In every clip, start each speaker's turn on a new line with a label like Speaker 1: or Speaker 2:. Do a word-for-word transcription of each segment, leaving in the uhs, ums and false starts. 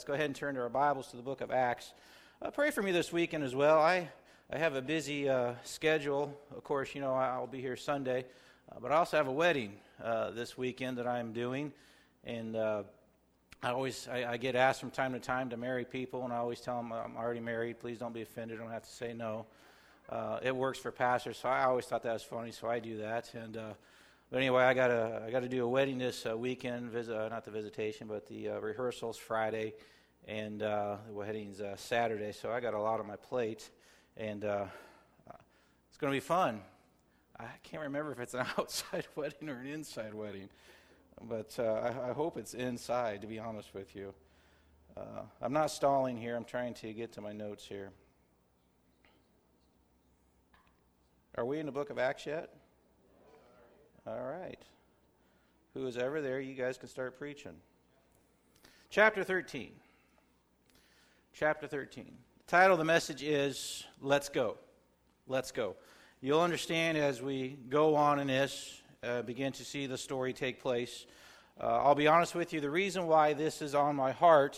Speaker 1: Let's go ahead and turn to our Bibles to the book of Acts. Uh, pray for me this weekend as well. I, I have a busy uh, schedule. Of course, you know, I'll be here Sunday, uh, but I also have a wedding uh, this weekend that I'm doing. And uh, I always I, I get asked from time to time to marry people, and I always tell them I'm already married. Please don't be offended. I don't have to say no. Uh, it works for pastors, so I always thought that was funny, so I do that. And uh, But anyway, I got to I got to do a wedding this uh, weekend. Visit, uh, not the visitation, but the uh, rehearsals Friday, and uh, the wedding's uh, Saturday. So I got a lot on my plate, and uh, it's going to be fun. I can't remember if it's an outside wedding or an inside wedding, but uh, I, I hope it's inside. To be honest with you, uh, I'm not stalling here. I'm trying to get to my notes here. Are we in the book of Acts yet? All right. Who is ever there, you guys can start preaching. Chapter thirteen. Chapter thirteen. The title of the message is, Let's Go. Let's Go. You'll understand as we go on in this, uh, begin to see the story take place. Uh, I'll be honest with you, the reason why this is on my heart,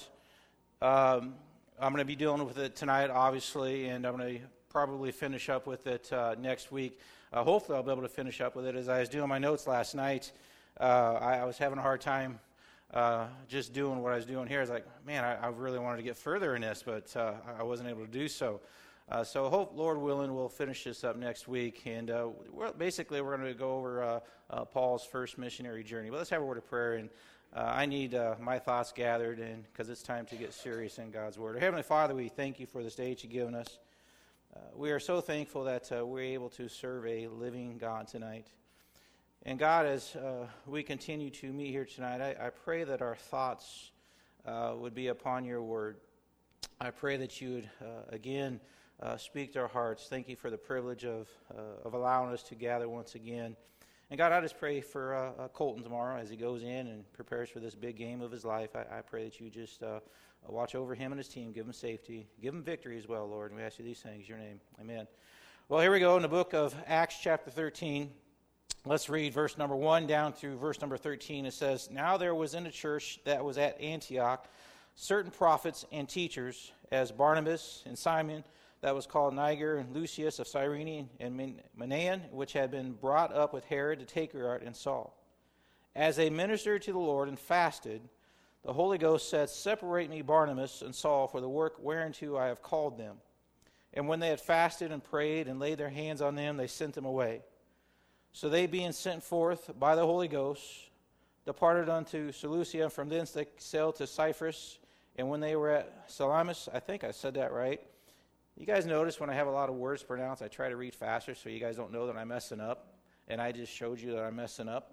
Speaker 1: um, I'm going to be dealing with it tonight, obviously, and I'm going to probably finish up with it uh, next week. Uh, hopefully I'll be able to finish up with it. As I was doing my notes last night, uh, I, I was having a hard time uh, just doing what I was doing here. I was like, man, I, I really wanted to get further in this, but uh, I wasn't able to do so. Uh, so I hope, Lord willing, we'll finish this up next week. And uh, we're, basically we're going to go over uh, uh, Paul's first missionary journey. But let's have a word of prayer. And uh, I need uh, my thoughts gathered and because it's time to get serious in God's Word. Our Heavenly Father, we thank you for this day that you've given us. Uh, we are so thankful that uh, we're able to serve a living God tonight. And God, as uh, we continue to meet here tonight, I, I pray that our thoughts uh, would be upon your word. I pray that you would, uh, again, uh, speak to our hearts. Thank you for the privilege of uh, of allowing us to gather once again. And God, I just pray for uh, uh, Colton tomorrow as he goes in and prepares for this big game of his life. I, I pray that you just... Uh, Watch over him and his team. Give him safety. Give him victory as well, Lord. And we ask you these things in your name. Amen. Well, here we go in the book of Acts chapter thirteen. Let's read verse number one down through verse number thirteen. It says, Now there was in the church that was at Antioch certain prophets and teachers, as Barnabas and Simon, that was called Niger, and Lucius of Cyrene, and Manaen, which had been brought up with Herod the Tetrarch and Saul. As they ministered to the Lord and fasted, the Holy Ghost said, Separate me, Barnabas and Saul, for the work whereunto I have called them. And when they had fasted and prayed and laid their hands on them, they sent them away. So they, being sent forth by the Holy Ghost, departed unto Seleucia. From thence they sailed to Cyprus. And when they were at Salamis, I think I said that right. You guys notice when I have a lot of words pronounced, I try to read faster so you guys don't know that I'm messing up. And I just showed you that I'm messing up.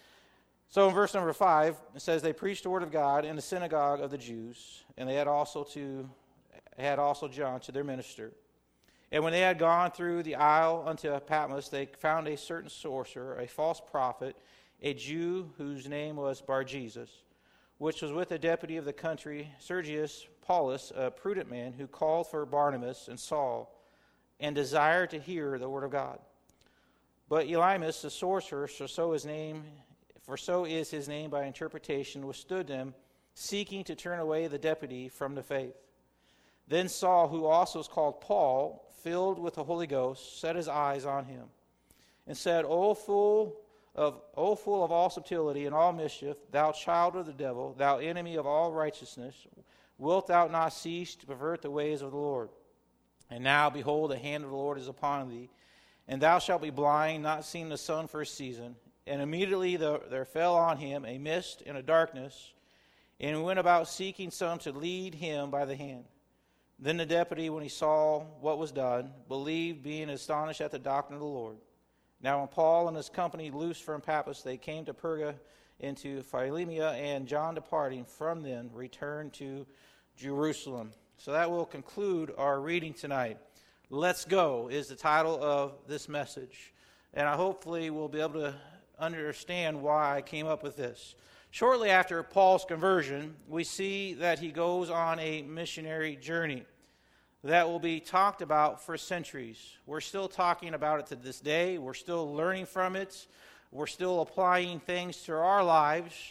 Speaker 1: So in verse number five, it says, They preached the word of God in the synagogue of the Jews, and they had also to had also John to their minister. And when they had gone through the isle unto Patmos, they found a certain sorcerer, a false prophet, a Jew whose name was Bar-Jesus, which was with the deputy of the country, Sergius Paulus, a prudent man, who called for Barnabas and Saul, and desired to hear the word of God. But Elymas, the sorcerer, so, so his name... For so is his name by interpretation, withstood them, seeking to turn away the deputy from the faith. Then Saul, who also is called Paul, filled with the Holy Ghost, set his eyes on him, and said, O fool of O fool of all subtlety and all mischief, thou child of the devil, thou enemy of all righteousness, wilt thou not cease to pervert the ways of the Lord? And now, behold, the hand of the Lord is upon thee, and thou shalt be blind, not seeing the sun for a season. And immediately the, there fell on him a mist and a darkness, and he went about seeking some to lead him by the hand. Then the deputy, when he saw what was done, believed, being astonished at the doctrine of the Lord. Now when Paul and his company loosed from Paphos, they came to Perga into Philymia, and John departing from them returned to Jerusalem. So that will conclude our reading tonight. Let's Go is the title of this message. And I hopefully will be able to understand why I came up with this. Shortly after Paul's conversion, we see that he goes on a missionary journey that will be talked about for centuries. We're still talking about it to this day. We're still learning from it. We're still applying things to our lives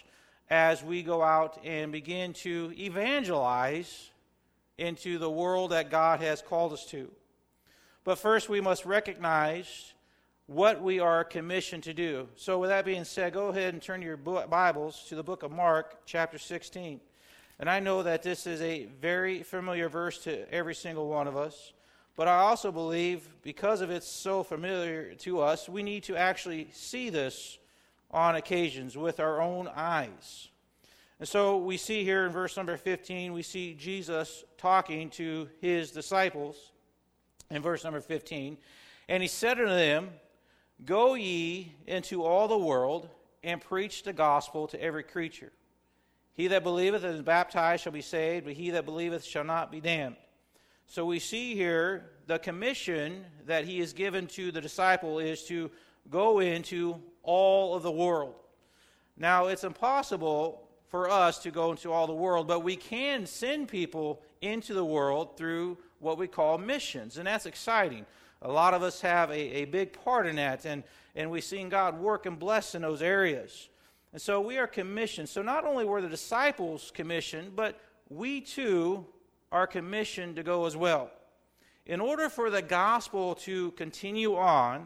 Speaker 1: as we go out and begin to evangelize into the world that God has called us to. But first, we must recognize what we are commissioned to do. So with that being said, go ahead and turn your Bibles to the book of Mark, chapter sixteen. And I know that this is a very familiar verse to every single one of us, but I also believe because of it's so familiar to us, we need to actually see this on occasions with our own eyes. And so we see here in verse number fifteen, we see Jesus talking to his disciples in verse number fifteen. And he said unto them, Go ye into all the world, and preach the gospel to every creature. He that believeth and is baptized shall be saved, but he that believeth shall not be damned. So we see here the commission that he has given to the disciple is to go into all of the world. Now, it's impossible for us to go into all the world, but we can send people into the world through what we call missions, and that's exciting. A lot of us have a, a big part in that, and, and we've seen God work and bless in those areas. And so we are commissioned. So not only were the disciples commissioned, but we too are commissioned to go as well. In order for the gospel to continue on,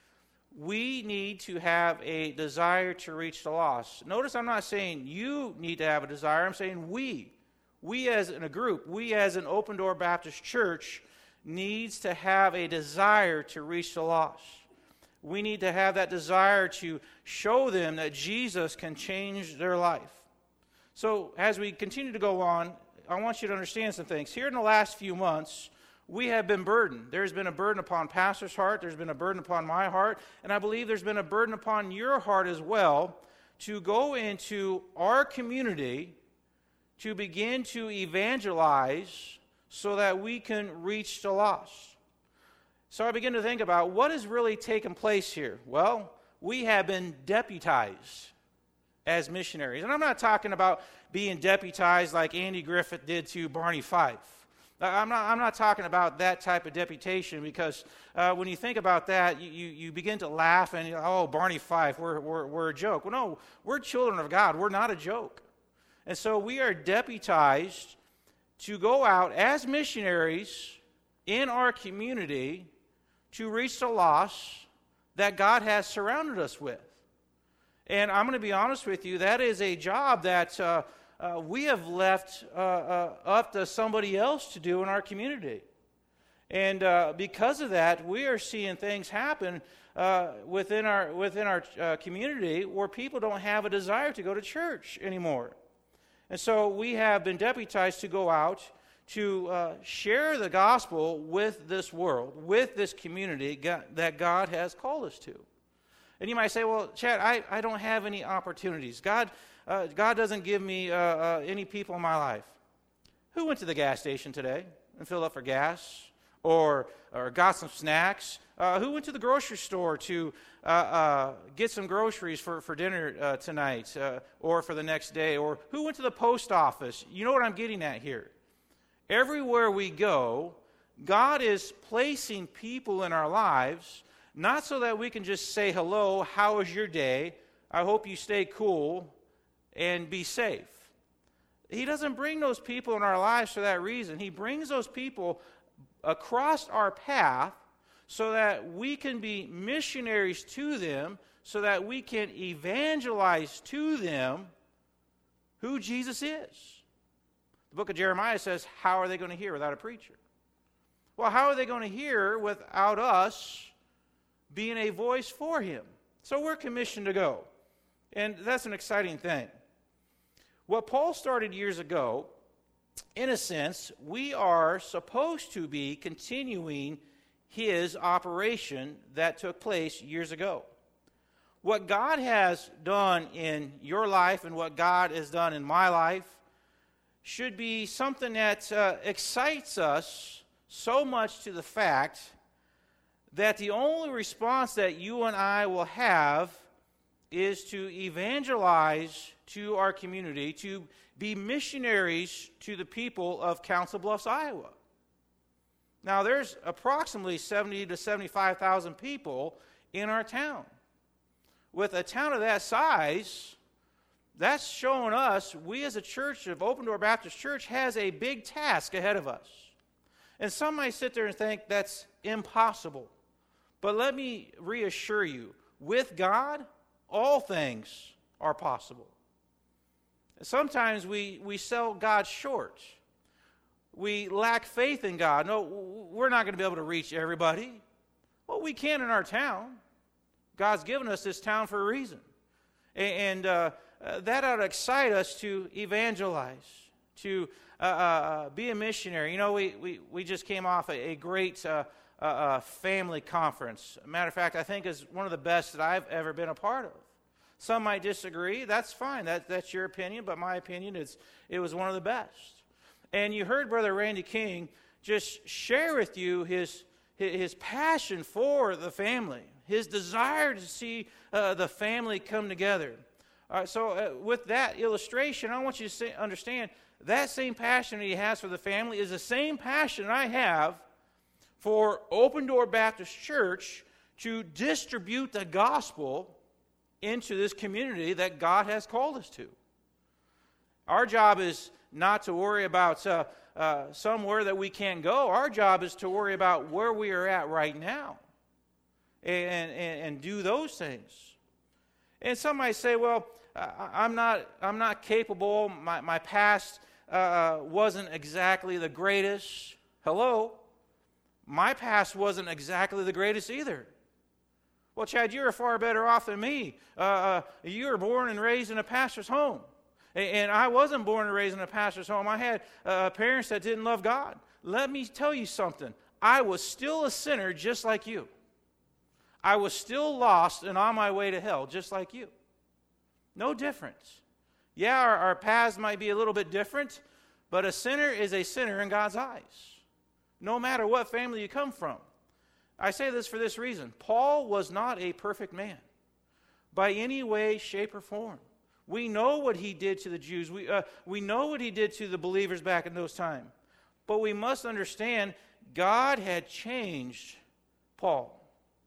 Speaker 1: we need to have a desire to reach the lost. Notice I'm not saying you need to have a desire. I'm saying we. We as in a group, we as an Open Door Baptist Church needs to have a desire to reach the lost. We need to have that desire to show them that Jesus can change their life. So as we continue to go on, I want you to understand some things. Here in the last few months, we have been burdened. There's been a burden upon Pastor's heart. There's been a burden upon my heart. And I believe there's been a burden upon your heart as well to go into our community to begin to evangelize so that we can reach the lost. So I begin to think about what has really taken place here. Well, we have been deputized as missionaries. And I'm not talking about being deputized like Andy Griffith did to Barney Fife. I'm not, I'm not talking about that type of deputation because uh, when you think about that, you, you, you begin to laugh and, oh, Barney Fife, we're, we're, we're a joke. Well, no, we're children of God. We're not a joke. And so we are deputized to go out as missionaries in our community to reach the lost that God has surrounded us with. And I'm going to be honest with you, that is a job that uh, uh, we have left uh, uh, up to somebody else to do in our community. And uh, because of that, we are seeing things happen uh, within our, within our uh, community where people don't have a desire to go to church anymore. And so we have been deputized to go out to uh, share the gospel with this world, with this community God, that God has called us to. And you might say, well, Chad, I, I don't have any opportunities. God uh, God doesn't give me uh, uh, any people in my life. Who went to the gas station today and filled up for gas or, or got some snacks? Uh, who went to the grocery store to uh, uh, get some groceries for, for dinner uh, tonight uh, or for the next day? Or who went to the post office? You know what I'm getting at here. Everywhere we go, God is placing people in our lives, not so that we can just say, hello, how was your day? I hope you stay cool and be safe. He doesn't bring those people in our lives for that reason. He brings those people across our path so that we can be missionaries to them, so that we can evangelize to them who Jesus is. The book of Jeremiah says, how are they going to hear without a preacher? Well, how are they going to hear without us being a voice for him? So we're commissioned to go. And that's an exciting thing. What Paul started years ago, in a sense, we are supposed to be continuing his operation that took place years ago. What God has done in your life and what God has done in my life should be something that uh, excites us so much to the fact that the only response that you and I will have is to evangelize to our community, to be missionaries to the people of Council Bluffs, Iowa. Now, there's approximately seventy to seventy-five thousand people in our town. With a town of that size, that's showing us, we as a church of Open Door Baptist Church has a big task ahead of us. And some might sit there and think that's impossible. But let me reassure you, with God, all things are possible. Sometimes we, we sell God short. We lack faith in God. No, we're not going to be able to reach everybody. Well, we can in our town. God's given us this town for a reason. And uh, uh, that ought to excite us to evangelize, to uh, uh, be a missionary. You know, we, we, we just came off a, a great uh, uh, uh, family conference. Matter of fact, I think is one of the best that I've ever been a part of. Some might disagree. That's fine. That, that's your opinion, but my opinion is it was one of the best. And you heard Brother Randy King just share with you his, his passion for the family, his desire to see uh, the family come together. All right, so uh, with that illustration, I want you to say, understand that same passion that he has for the family is the same passion I have for Open Door Baptist Church to distribute the gospel into this community that God has called us to. Our job is not to worry about uh, uh, somewhere that we can't go. Our job is to worry about where we are at right now and, and, and do those things. And some might say, well, I'm not, I'm not capable. My, my past uh, wasn't exactly the greatest. Hello? My past wasn't exactly the greatest either. Well, Chad, you're far better off than me. Uh, uh, you were born and raised in a pastor's home. And, and I wasn't born and raised in a pastor's home. I had uh, parents that didn't love God. Let me tell you something. I was still a sinner just like you. I was still lost and on my way to hell just like you. No difference. Yeah, our, our paths might be a little bit different, but a sinner is a sinner in God's eyes, no matter what family you come from. I say this for this reason. Paul was not a perfect man by any way, shape, or form. We know what he did to the Jews. We, uh, we know what he did to the believers back in those times. But we must understand God had changed Paul.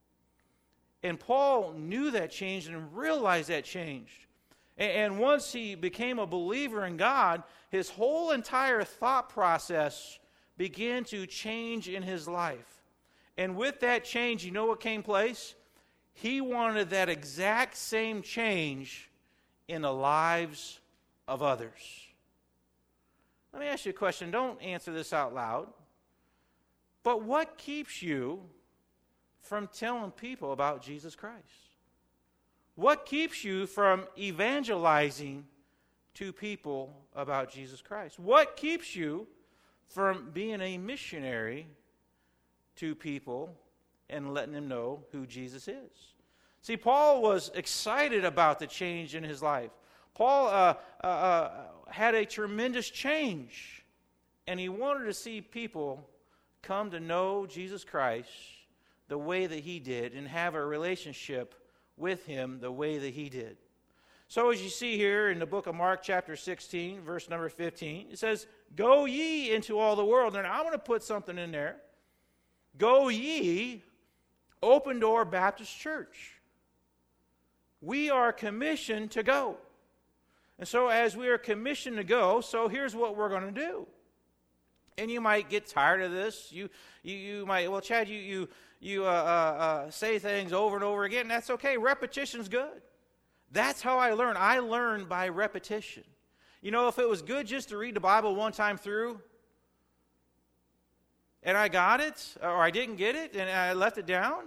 Speaker 1: And Paul knew that change and realized that change. And, and once he became a believer in God, his whole entire thought process began to change in his life. And with that change, you know what came place? He wanted that exact same change in the lives of others. Let me ask you a question. Don't answer this out loud. But what keeps you from telling people about Jesus Christ? What keeps you from evangelizing to people about Jesus Christ? What keeps you from being a missionary to people and letting them know who Jesus is? See, Paul was excited about the change in his life. Paul uh, uh, uh, had a tremendous change, and he wanted to see people come to know Jesus Christ the way that he did and have a relationship with him the way that he did. So as you see here in the book of Mark chapter sixteen, verse number fifteen, it says, "Go ye into all the world." And I'm going to put something in there. Go ye, Open Door Baptist Church. We are commissioned to go. And so as we are commissioned to go, so here's what we're going to do. And you might get tired of this. You you, you might, well, Chad, you you you uh, uh, uh, say things over and over again. That's okay. Repetition's good. That's how I learn. I learn by repetition. You know, if it was good just to read the Bible one time through, and I got it, or I didn't get it, and I left it down,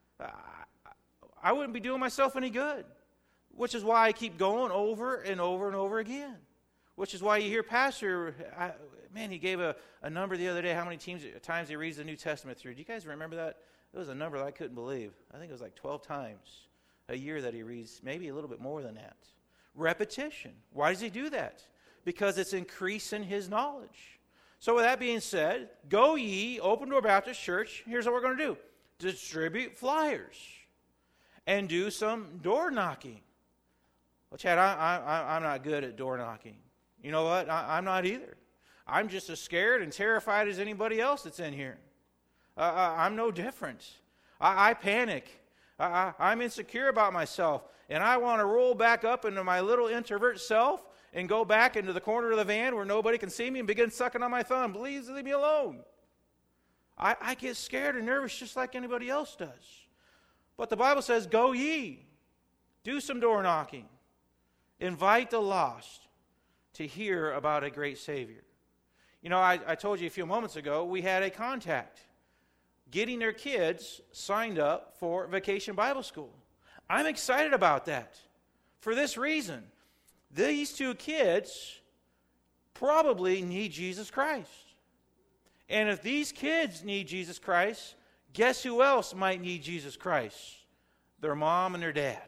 Speaker 1: I wouldn't be doing myself any good. Which is why I keep going over and over and over again. Which is why you hear Pastor, I, man, he gave a, a number the other day, how many teams, times he reads the New Testament through. Do you guys remember that? It was a number that I couldn't believe. I think it was like twelve times a year that he reads, maybe a little bit more than that. Repetition. Why does he do that? Because it's increasing his knowledge. So with that being said, go ye, Open Door Baptist Church. Here's what we're going to do. Distribute flyers. And do some door knocking. Well, Chad, I, I, I'm not good at door knocking. You know what? I, I'm not either. I'm just as scared and terrified as anybody else that's in here. Uh, I'm no different. I, I panic. I, I, I'm insecure about myself, and I want to roll back up into my little introvert self and go back into the corner of the van where nobody can see me and begin sucking on my thumb. Please leave me alone. I, I get scared and nervous just like anybody else does. But the Bible says, go ye. Do some door knocking. Invite the lost to hear about a great Savior. You know, I, I told you a few moments ago, we had a contact getting their kids signed up for Vacation Bible School. I'm excited about that for this reason. These two kids probably need Jesus Christ. And if these kids need Jesus Christ, guess who else might need Jesus Christ? Their mom and their dad.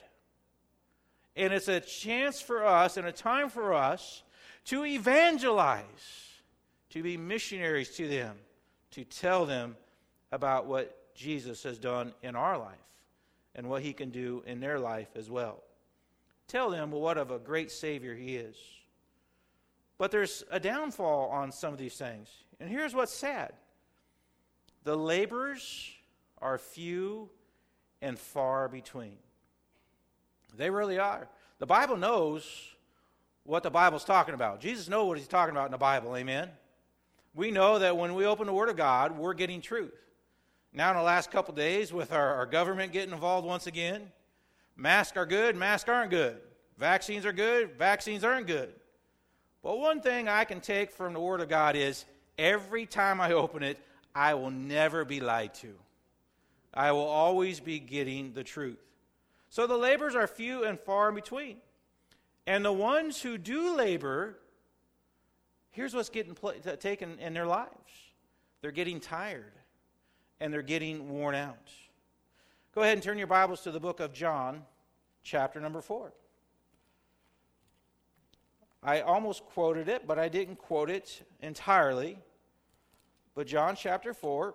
Speaker 1: And it's a chance for us and a time for us to evangelize, to be missionaries to them, to tell them about what Jesus has done in our life and what he can do in their life as well. Tell them what of a great Savior he is. But there's a downfall on some of these things. And here's what's sad. The laborers are few and far between. They really are. The Bible knows what the Bible's talking about. Jesus knows what he's talking about in the Bible, amen? We know that when we open the Word of God, we're getting truth. Now in the last couple days, with our, our government getting involved once again, masks are good, masks aren't good. Vaccines are good, vaccines aren't good. But one thing I can take from the Word of God is, every time I open it, I will never be lied to. I will always be getting the truth. So the laborers are few and far in between. And the ones who do labor, here's what's getting pl- taken in their lives. They're getting tired, and they're getting worn out. Go ahead and turn your Bibles to the book of John, chapter number four. I almost quoted it, but I didn't quote it entirely. But John chapter four,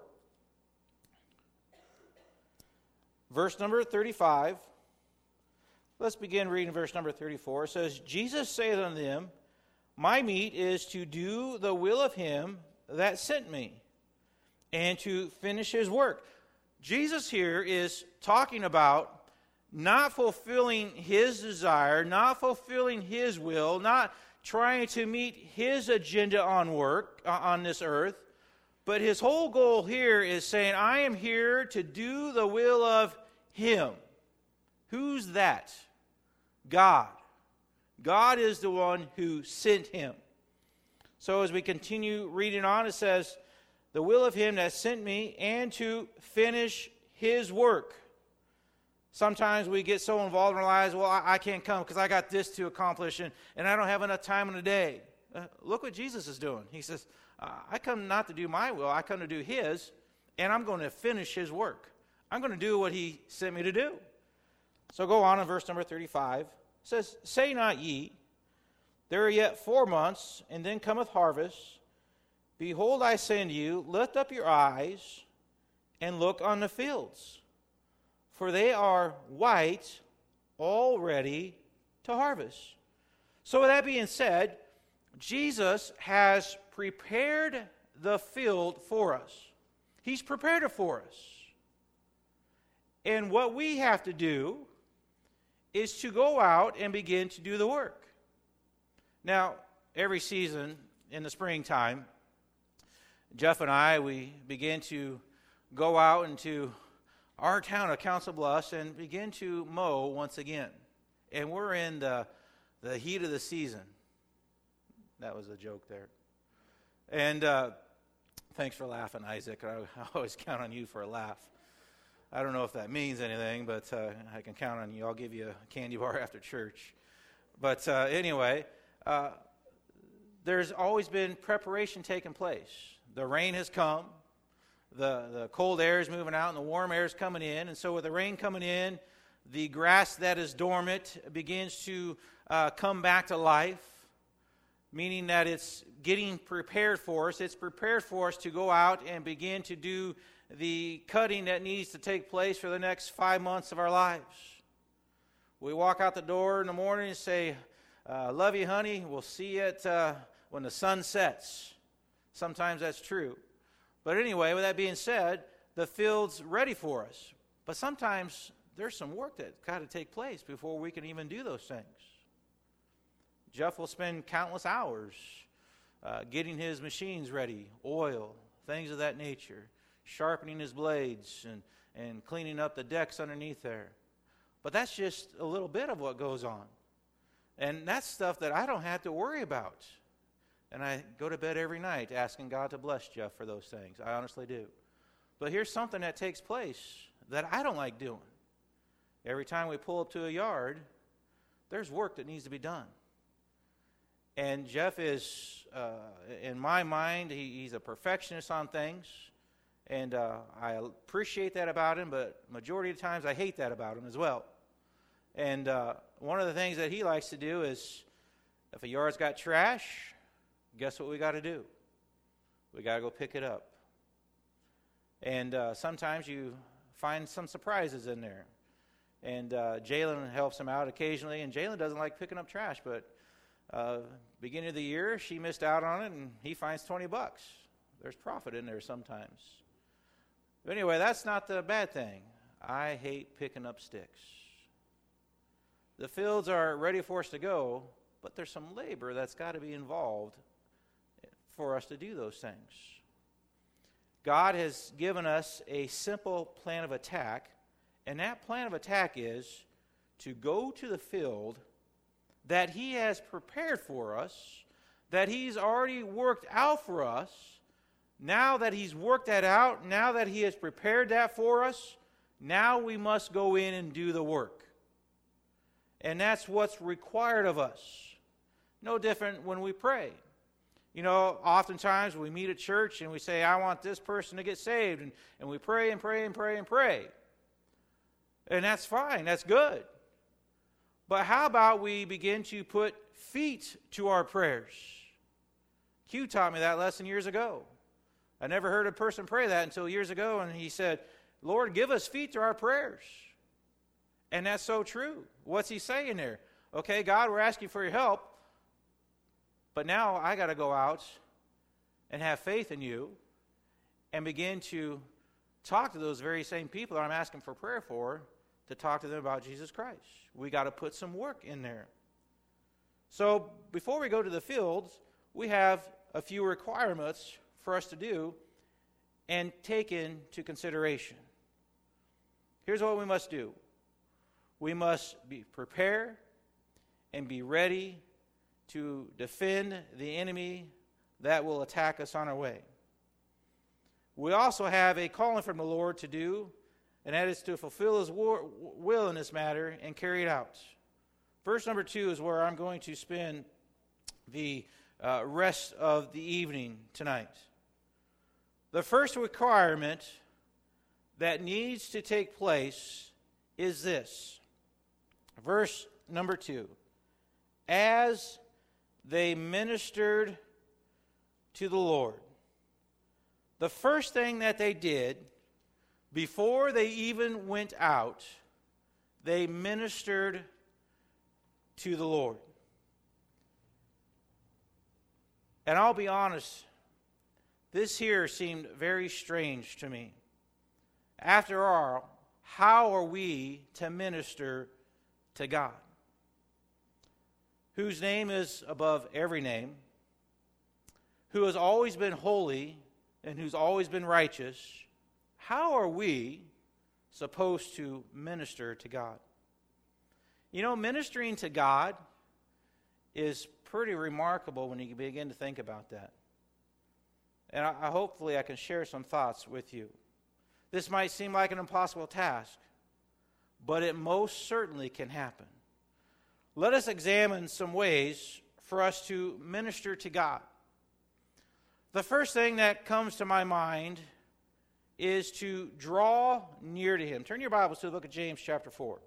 Speaker 1: verse number thirty-five. Let's begin reading verse number thirty-four. It says, Jesus saith unto them, my meat is to do the will of him that sent me, and to finish his work. Jesus here is talking about not fulfilling his desire, not fulfilling his will, not trying to meet his agenda on work, uh, on this earth, but his whole goal here is saying, I am here to do the will of him. Who's that? God. God is the one who sent him. So as we continue reading on, it says, the will of him that sent me, and to finish his work. Sometimes we get so involved in our lives, well, I, I can't come because I got this to accomplish, and, and I don't have enough time in the day. Uh, look what Jesus is doing. He says, uh, I come not to do my will, I come to do his, and I'm going to finish his work. I'm going to do what he sent me to do. So go on in verse number thirty-five. It says, say not ye, there are yet four months, and then cometh harvest. Behold, I say unto you, lift up your eyes, and look on the fields, for they are white, all ready to harvest. So with that being said, Jesus has prepared the field for us. He's prepared it for us. And what we have to do is to go out and begin to do the work. Now, every season in the springtime, Jeff and I, we begin to go out into our town of Council Bluffs and begin to mow once again. And we're in the, the heat of the season. That was a joke there. And uh, thanks for laughing, Isaac. I, I always count on you for a laugh. I don't know if that means anything, but uh, I can count on you. I'll give you a candy bar after church. But uh, anyway, uh, there's always been preparation taking place. The rain has come. The, the cold air is moving out and the warm air is coming in. And so with the rain coming in, the grass that is dormant begins to uh, come back to life, meaning that it's getting prepared for us. It's prepared for us to go out and begin to do the cutting that needs to take place for the next five months of our lives. We walk out the door in the morning and say, uh, love you, honey. We'll see you at, uh, when the sun sets. Sometimes that's true. But anyway, with that being said, the field's ready for us. But sometimes there's some work that's got to take place before we can even do those things. Jeff will spend countless hours uh, getting his machines ready, oil, things of that nature, sharpening his blades and, and cleaning up the decks underneath there. But that's just a little bit of what goes on. And that's stuff that I don't have to worry about. And I go to bed every night asking God to bless Jeff for those things. I honestly do. But here's something that takes place that I don't like doing. Every time we pull up to a yard, there's work that needs to be done. And Jeff is, uh, in my mind, he, he's a perfectionist on things. And uh, I appreciate that about him, but majority of the times I hate that about him as well. And uh, one of the things that he likes to do is, if a yard's got trash, guess what we got to do? We got to go pick it up. And uh, sometimes you find some surprises in there. And uh, Jalen helps him out occasionally, and Jalen doesn't like picking up trash, but uh, beginning of the year, she missed out on it, and he finds twenty bucks. There's profit in there sometimes. But anyway, that's not the bad thing. I hate picking up sticks. The fields are ready for us to go, but there's some labor that's got to be involved for us to do those things. God has given us a simple plan of attack, and that plan of attack is to go to the field that He has prepared for us, that He's already worked out for us. Now that He's worked that out, now that He has prepared that for us, now we must go in and do the work. And that's what's required of us. No different when we pray. You know, oftentimes we meet at church and we say, I want this person to get saved. And, and we pray and pray and pray and pray. And that's fine. That's good. But how about we begin to put feet to our prayers? Q taught me that lesson years ago. I never heard a person pray that until years ago, and he said, Lord, give us feet to our prayers. And that's so true. What's he saying there? Okay, God, we're asking for your help, but now I got to go out and have faith in you and begin to talk to those very same people that I'm asking for prayer for, to talk to them about Jesus Christ. We got to put some work in there. So before we go to the fields, we have a few requirements for us to do and take into consideration. Here's what we must do. We must be prepared and be ready to defend the enemy that will attack us on our way. We also have a calling from the Lord to do, and that is to fulfill His will in this matter and carry it out. Verse number two is where I'm going to spend the uh, rest of the evening tonight. The first requirement that needs to take place is this. Verse number two. As they ministered to the Lord. The first thing that they did, before they even went out, they ministered to the Lord. And I'll be honest, this here seemed very strange to me. After all, how are we to minister to God, whose name is above every name, who has always been holy and who's always been righteous? How are we supposed to minister to God? You know, ministering to God is pretty remarkable when you begin to think about that. And I, I hopefully I can share some thoughts with you. This might seem like an impossible task, but it most certainly can happen. Let us examine some ways for us to minister to God. The first thing that comes to my mind is to draw near to Him. Turn your Bibles to the book of James chapter four.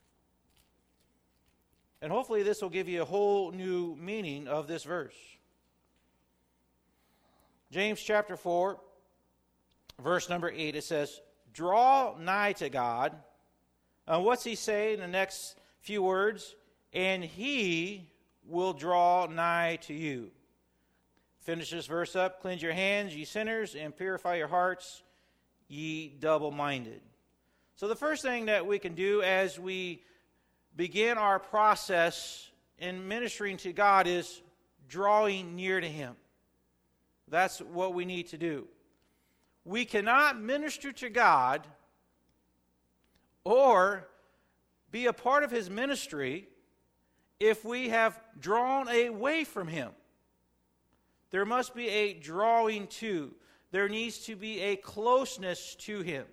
Speaker 1: And hopefully this will give you a whole new meaning of this verse. James chapter four, verse number eight, it says, draw nigh to God. And what's he say in the next few words? And He will draw nigh to you. Finish this verse up. Cleanse your hands, ye sinners, and purify your hearts, ye double-minded. So the first thing that we can do as we begin our process in ministering to God is drawing near to Him. That's what we need to do. We cannot minister to God or be a part of His ministry if we have drawn away from Him. There must be a drawing to. There needs to be a closeness to Him.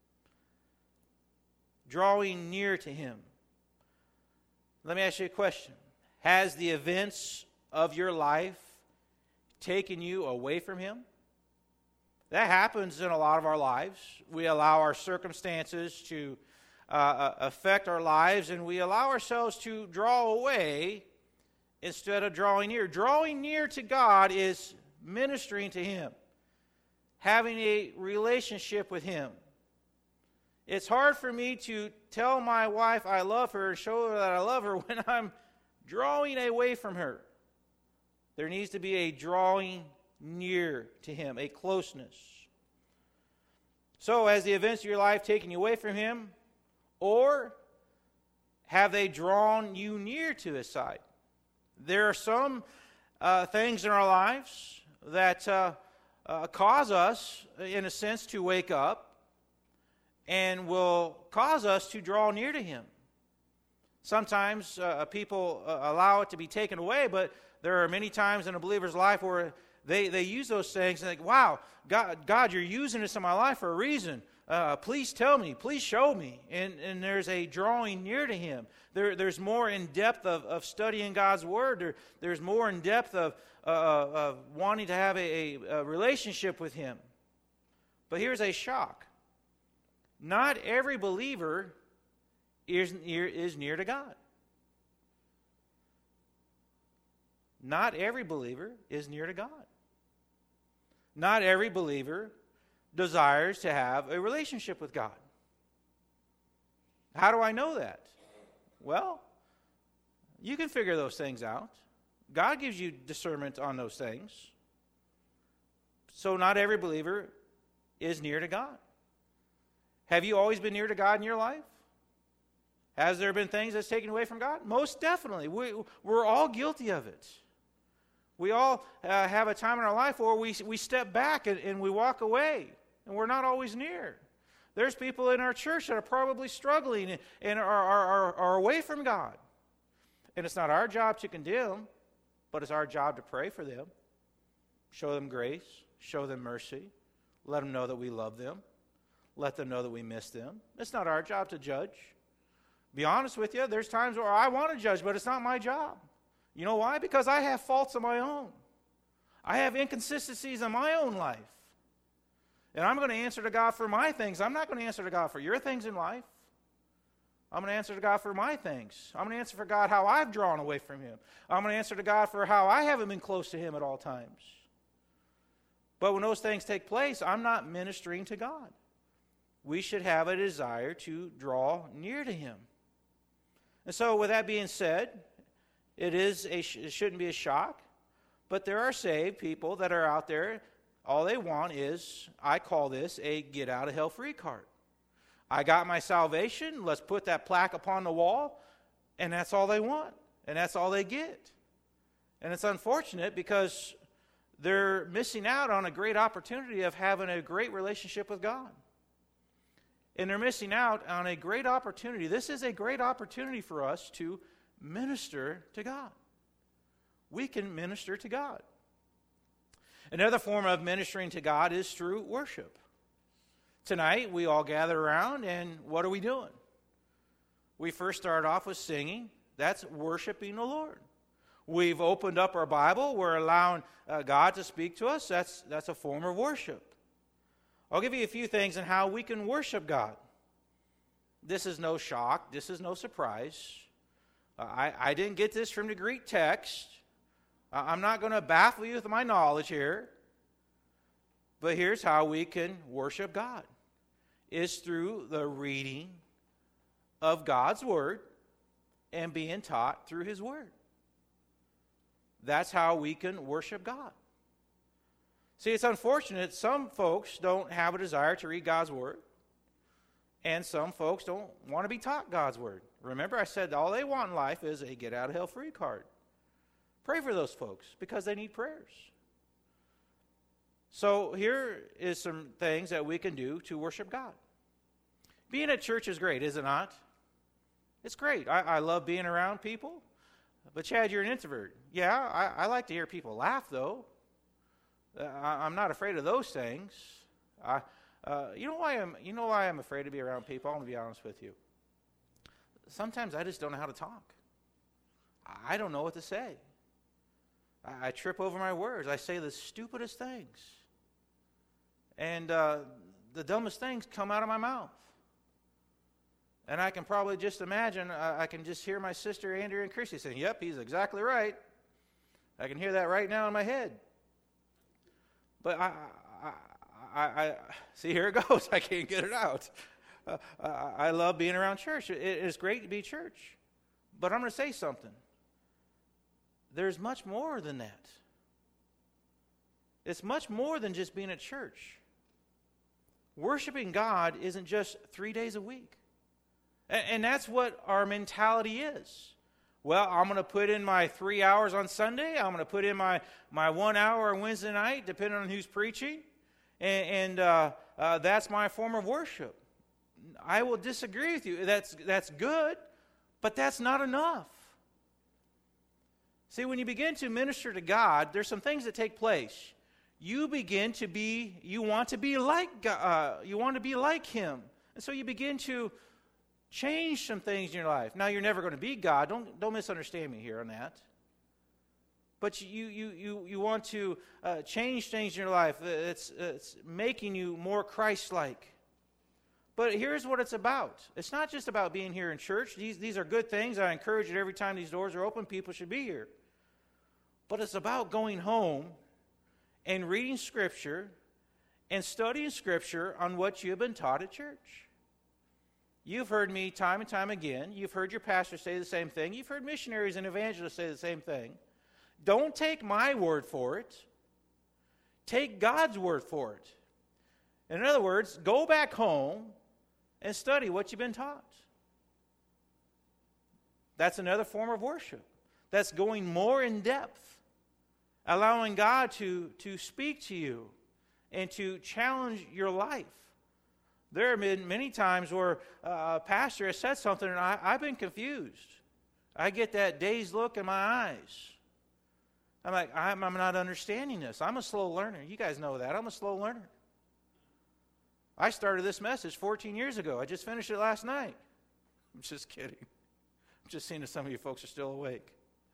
Speaker 1: Drawing near to Him. Let me ask you a question. Has the events of your life taken you away from Him? That happens in a lot of our lives. We allow our circumstances to uh, affect our lives, and we allow ourselves to draw away instead of drawing near. Drawing near to God is ministering to Him, having a relationship with Him. It's hard for me to tell my wife I love her and show her that I love her when I'm drawing away from her. There needs to be a drawing near to Him, a closeness. So, has the events of your life taken you away from Him, or have they drawn you near to His side? There are some uh, things in our lives that uh, uh, cause us, in a sense, to wake up and will cause us to draw near to Him. Sometimes uh, people uh, allow it to be taken away, but there are many times in a believer's life where they, they use those things and think, wow, God, God, you're using this in my life for a reason. Uh, please tell me. Please show me. And, and there's a drawing near to Him. There, there's more in depth of, of studying God's Word. There, there's more in depth of, uh, of wanting to have a, a relationship with Him. But here's a shock. Not every believer is near, is near to God. Not every believer is near to God. Not every believer desires to have a relationship with God. How do I know that? Well, you can figure those things out. God gives you discernment on those things. So not every believer is near to God. Have you always been near to God in your life? Has there been things that's taken away from God? Most definitely. We, we're all guilty of it. We all uh, have a time in our life where we, we step back and, and we walk away, and we're not always near. There's people in our church that are probably struggling and, and are, are, are, are away from God. And it's not our job to condemn, but it's our job to pray for them, show them grace, show them mercy, let them know that we love them. Let them know that we miss them. It's not our job to judge. Be honest with you, there's times where I want to judge, but it's not my job. You know why? Because I have faults of my own. I have inconsistencies in my own life. And I'm going to answer to God for my things. I'm not going to answer to God for your things in life. I'm going to answer to God for my things. I'm going to answer for God how I've drawn away from Him. I'm going to answer to God for how I haven't been close to Him at all times. But when those things take place, I'm not ministering to God. We should have a desire to draw near to Him. And so with that being said, it is a, it shouldn't be a shock, but there are saved people that are out there, all they want is, I call this a get out of hell free card. I got my salvation, let's put that plaque upon the wall, and that's all they want, and that's all they get. And it's unfortunate because they're missing out on a great opportunity of having a great relationship with God. And they're missing out on a great opportunity. This is a great opportunity for us to minister to God. We can minister to God. Another form of ministering to God is through worship. Tonight, we all gather around, and what are we doing? We first start off with singing. That's worshiping the Lord. We've opened up our Bible. We're allowing uh, God to speak to us. That's, that's a form of worship. I'll give you a few things on how we can worship God. This is no shock. This is no surprise. Uh, I, I didn't get this from the Greek text. Uh, I'm not going to baffle you with my knowledge here. But here's how we can worship God. It's through the reading of God's Word and being taught through His Word. That's how we can worship God. See, it's unfortunate some folks don't have a desire to read God's Word. And some folks don't want to be taught God's word. Remember, I said all they want in life is a get out of hell free card. Pray for those folks because they need prayers. So here is some things that we can do to worship God. Being at church is great, is it not? It's great. I, I love being around people. But Chad, you're an introvert. Yeah, I, I like to hear people laugh, though. Uh, I, I'm not afraid of those things. I, uh, you know why I'm. You know why I'm afraid to be around people. I'm going to be honest with you. Sometimes I just don't know how to talk. I don't know what to say. I, I trip over my words. I say the stupidest things, and uh, the dumbest things come out of my mouth. And I can probably just imagine, uh, I can just hear my sister Andrea and Chrissy saying, yep, he's exactly right. I can hear that right now in my head. But I, I, I, I see, here it goes. I can't get it out. Uh, I, I love being around church. It, it's great to be church. But I'm going to say something. There's much more than that. It's much more than just being at church. Worshiping God isn't just three days a week. And that's what our mentality is. Well, I'm going to put in my three hours on Sunday. I'm going to put in my, my one hour on Wednesday night, depending on who's preaching. And, and uh, uh, that's my form of worship. I will disagree with you. That's, that's good, but that's not enough. See, when you begin to minister to God, there's some things that take place. You begin to be, you want to be like God, uh, you want to be like Him. And so you begin to change some things in your life. Now, you're never going to be God. Don't don't misunderstand me here on that. But you you you you want to uh, change things in your life. It's it's making you more Christ-like. But here's what it's about. It's not just about being here in church. These these are good things. I encourage it every time these doors are open. People should be here. But it's about going home and reading Scripture and studying Scripture on what you have been taught at church. You've heard me time and time again. You've heard your pastor say the same thing. You've heard missionaries and evangelists say the same thing. Don't take my word for it. Take God's word for it. In other words, go back home and study what you've been taught. That's another form of worship. That's going more in depth, allowing God to, to speak to you and to challenge your life. There have been many times where uh, a pastor has said something and I, I've been confused. I get that dazed look in my eyes. I'm like, I'm, I'm not understanding this. I'm a slow learner. You guys know that. I'm a slow learner. I started this message fourteen years ago. I just finished it last night. I'm just kidding. I'm just seeing if some of you folks are still awake.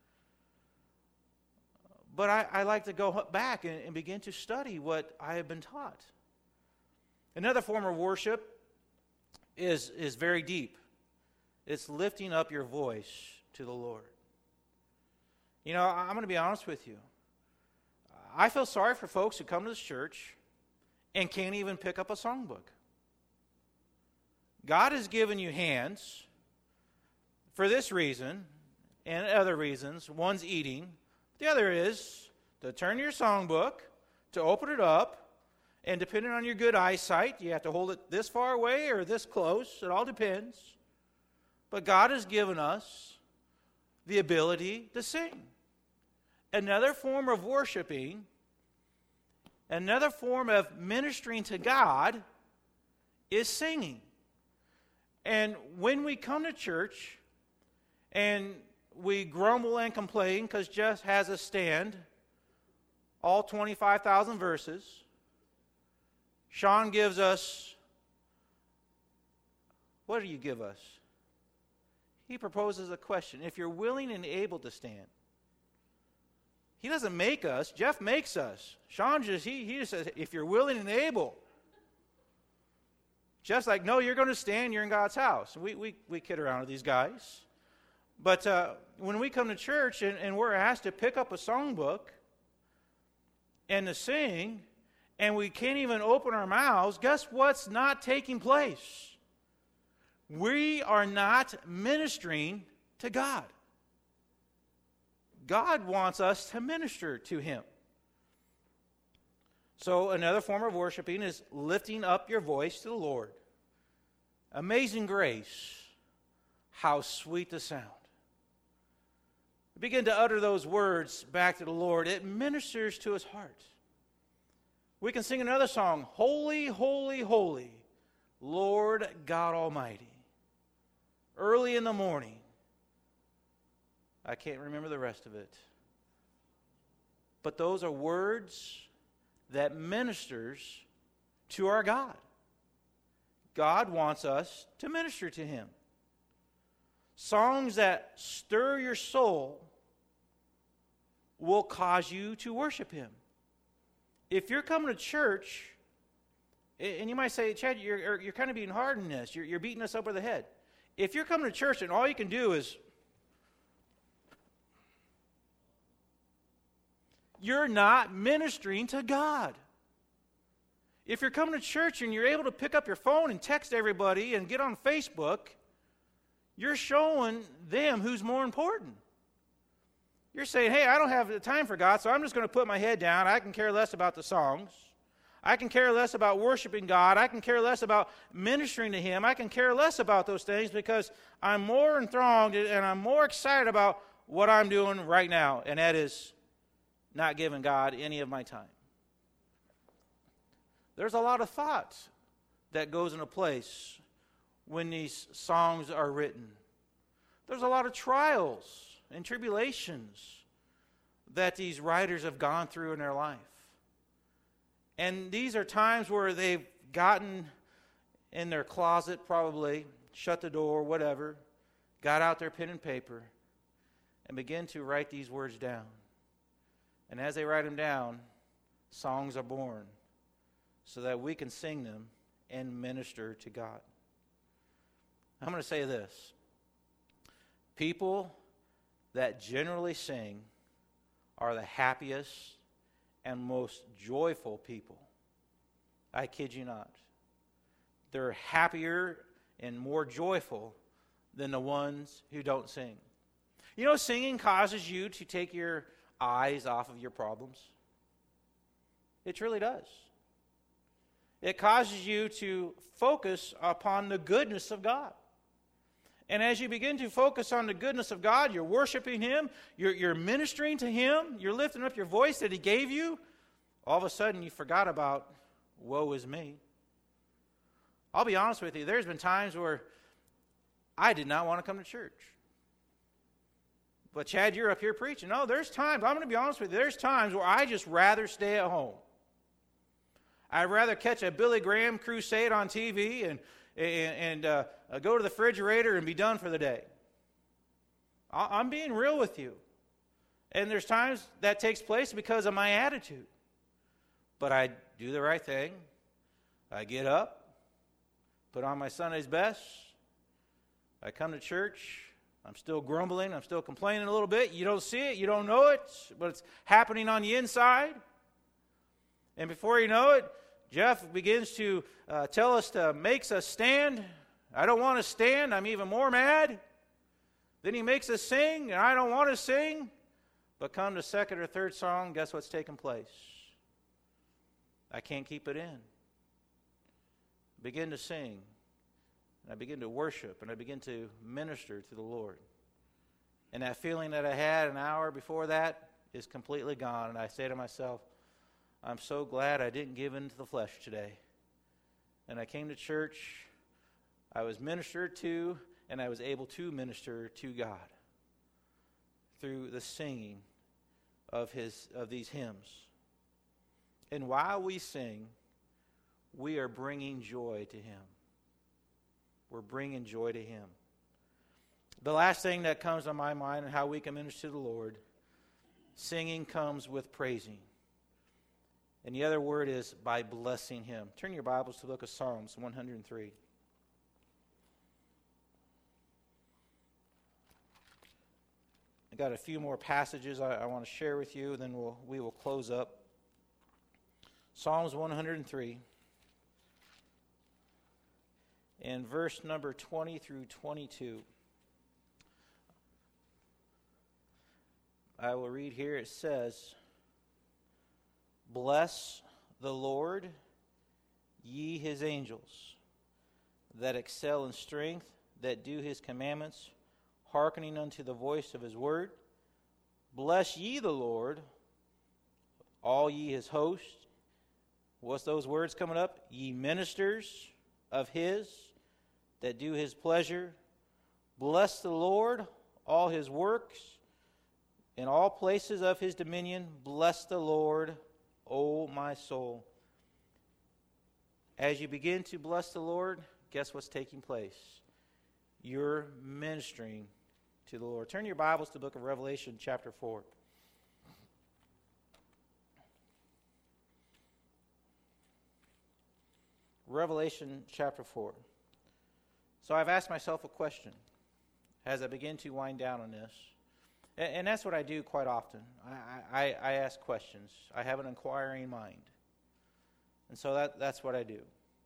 Speaker 1: But I, I like to go back and, and begin to study what I have been taught. Another form of worship is, is very deep. It's lifting up your voice to the Lord. You know, I'm going to be honest with you. I feel sorry for folks who come to this church and can't even pick up a songbook. God has given you hands for this reason and other reasons. One's eating. The other is to turn your songbook, to open it up, and depending on your good eyesight, you have to hold it this far away or this close. It all depends. But God has given us the ability to sing. Another form of worshiping, another form of ministering to God is singing. And when we come to church and we grumble and complain because Jeff has a stand, all twenty-five thousand verses, Sean gives us, what do you give us? He proposes a question. If you're willing and able to stand. He doesn't make us. Jeff makes us. Sean just, he, he just says, if you're willing and able. Jeff's like, no, you're going to stand. You're in God's house. We, we, we kid around with these guys. But uh, when we come to church and, and we're asked to pick up a songbook and to sing, and we can't even open our mouths, guess what's not taking place? We are not ministering to God. God wants us to minister to Him. So another form of worshiping is lifting up your voice to the Lord. Amazing grace, how sweet the sound. Begin to utter those words back to the Lord. It ministers to his heart. We can sing another song, Holy, Holy, Holy, Lord God Almighty. Early in the morning. I can't remember the rest of it. But those are words that ministers to our God. God wants us to minister to him. Songs that stir your soul will cause you to worship him. If you're coming to church, and you might say, Chad, you're, you're kind of being hard in this. You're, you're beating us over the head. If you're coming to church and all you can do is, you're not ministering to God. If you're coming to church and you're able to pick up your phone and text everybody and get on Facebook, you're showing them who's more important. You're saying, hey, I don't have the time for God, so I'm just going to put my head down. I can care less about the songs. I can care less about worshiping God. I can care less about ministering to him. I can care less about those things because I'm more enthralled and I'm more excited about what I'm doing right now, and that is not giving God any of my time. There's a lot of thought that goes into place when these songs are written. There's a lot of trials and tribulations that these writers have gone through in their life. And these are times where they've gotten in their closet, probably, shut the door, whatever, got out their pen and paper, and begin to write these words down. And as they write them down, songs are born so that we can sing them and minister to God. I'm going to say this. People that generally sing are the happiest and most joyful people. I kid you not. They're happier and more joyful than the ones who don't sing. You know, singing causes you to take your eyes off of your problems. It truly does. It causes you to focus upon the goodness of God. And as you begin to focus on the goodness of God, you're worshiping him, you're, you're ministering to him, you're lifting up your voice that he gave you, all of a sudden you forgot about, woe is me. I'll be honest with you, there's been times where I did not want to come to church. But Chad, you're up here preaching. No, there's times, I'm going to be honest with you, there's times where I just rather stay at home. I'd rather catch a Billy Graham crusade on T V and and, and uh, go to the refrigerator and be done for the day. I'm being real with you. And there's times that takes place because of my attitude. But I do the right thing. I get up, put on my Sunday's best. I come to church. I'm still grumbling. I'm still complaining a little bit. You don't see it. You don't know it. But it's happening on the inside. And before you know it, Jeff begins to uh, tell us to makes us stand. I don't want to stand. I'm even more mad. Then he makes us sing, and I don't want to sing. But come to second or third song, guess what's taking place? I can't keep it in. Begin to sing, and I begin to worship, and I begin to minister to the Lord. And that feeling that I had an hour before that is completely gone, and I say to myself, I'm so glad I didn't give in to the flesh today. And I came to church, I was ministered to, and I was able to minister to God through the singing of his of these hymns. And while we sing, we are bringing joy to him. We're bringing joy to him. The last thing that comes to my mind and how we can minister to the Lord, singing comes with praising. And the other word is by blessing him. Turn your Bibles to the book of Psalms one hundred three. I got a few more passages I, I want to share with you, then we'll, we will close up. Psalms one hundred three. And verse number twenty through twenty-two. I will read here. It says, Bless the Lord, ye his angels, that excel in strength, that do his commandments, hearkening unto the voice of his word. Bless ye the Lord, all ye his hosts. What's those words coming up? Ye ministers of his, that do his pleasure. Bless the Lord, all his works, in all places of his dominion. Bless the Lord, O my soul. As you begin to bless the Lord, guess what's taking place? You're ministering to the Lord. Turn your Bibles to the book of Revelation, chapter four. Revelation, chapter four. So I've asked myself a question as I begin to wind down on this. And, and that's what I do quite often. I, I, I ask questions. I have an inquiring mind. And so that, that's what I do.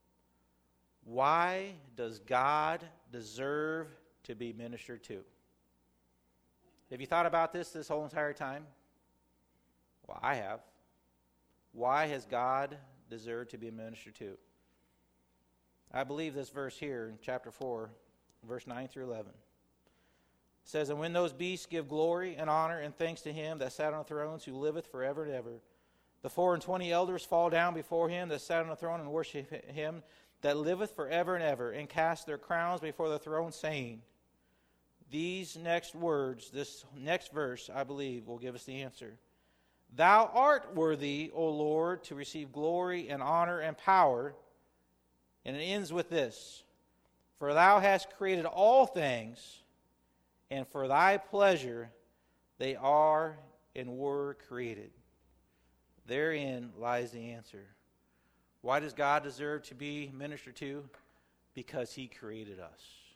Speaker 1: Why does God deserve to be ministered to? Have you thought about this this whole entire time? Well, I have. Why has God deserved to be ministered to? I believe this verse here in chapter four, verse nine through eleven. It says, And when those beasts give glory and honor and thanks to him that sat on the thrones, who liveth forever and ever, the four and twenty elders fall down before him that sat on the throne and worship him that liveth forever and ever, and cast their crowns before the throne, saying, These next words, this next verse, I believe, will give us the answer. Thou art worthy, O Lord, to receive glory and honor and power. And it ends with this. For thou hast created all things, and for thy pleasure they are and were created. Therein lies the answer. Why does God deserve to be ministered to? Because he created us.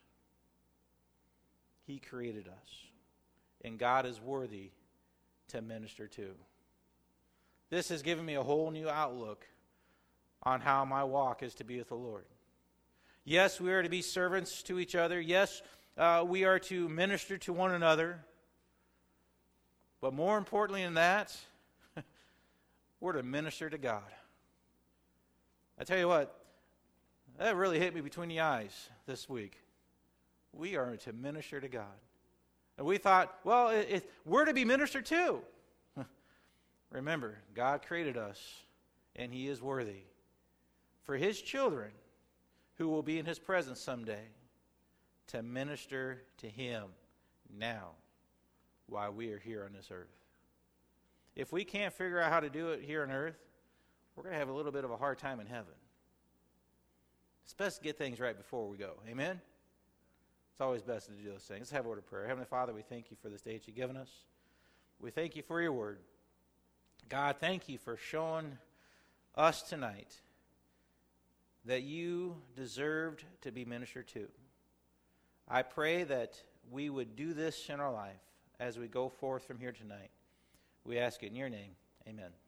Speaker 1: He created us. And God is worthy to minister to. This has given me a whole new outlook on how my walk is to be with the Lord. Yes, we are to be servants to each other. Yes, uh, we are to minister to one another. But more importantly than that, we're to minister to God. I tell you what, that really hit me between the eyes this week. We are to minister to God. And we thought, well, it, it, we're to be ministered to. Remember, God created us, and he is worthy for his children who will be in his presence someday to minister to him now while we are here on this earth. If we can't figure out how to do it here on earth, we're going to have a little bit of a hard time in heaven. It's best to get things right before we go. Amen? It's always best to do those things. Let's have a word of prayer. Heavenly Father, we thank you for this day that you've given us. We thank you for your word. God, thank you for showing us tonight that you deserved to be ministered to. I pray that we would do this in our life as we go forth from here tonight. We ask it in your name. Amen.